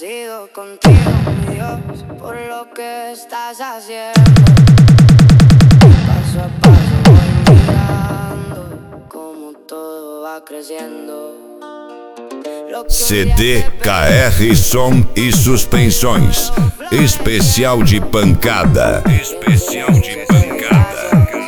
agradecido contigo, mi Dios, por lo que estás haciendo. Paso a paso voy mirando cómo todo va creciendo. CD KR Som e Suspensões. Especial de pancada. Especial de pancada.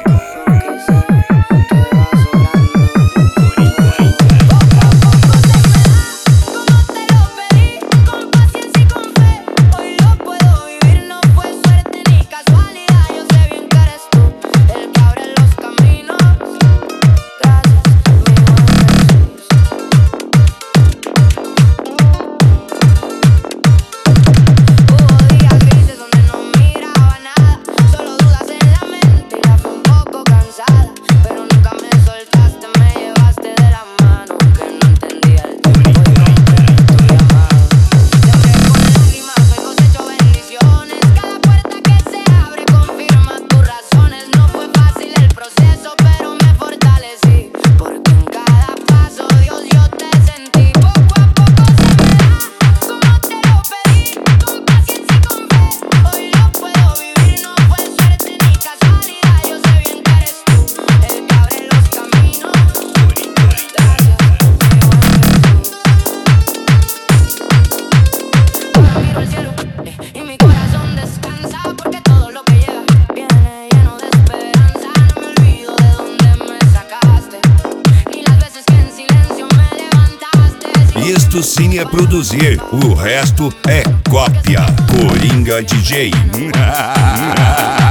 Isto sim é produzir, o resto é cópia. Coringa DJ.